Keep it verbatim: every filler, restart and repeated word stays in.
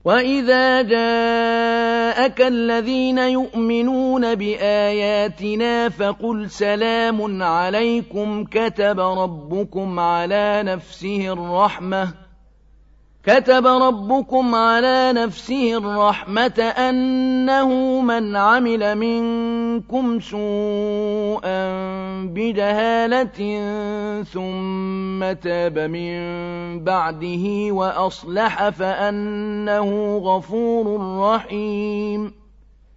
وَإِذَا جَاءَكَ الَّذِينَ يُؤْمِنُونَ بِآيَاتِنَا فَقُلْ سَلَامٌ عَلَيْكُمْ كَتَبَ رَبُّكُمْ عَلَى نَفْسِهِ الرَّحْمَةَ كتب ربكم على نفسه الرحمة أنه من عمل منكم سوءا بجهالة ثم تاب من بعده وأصلح فأنه غفور رحيم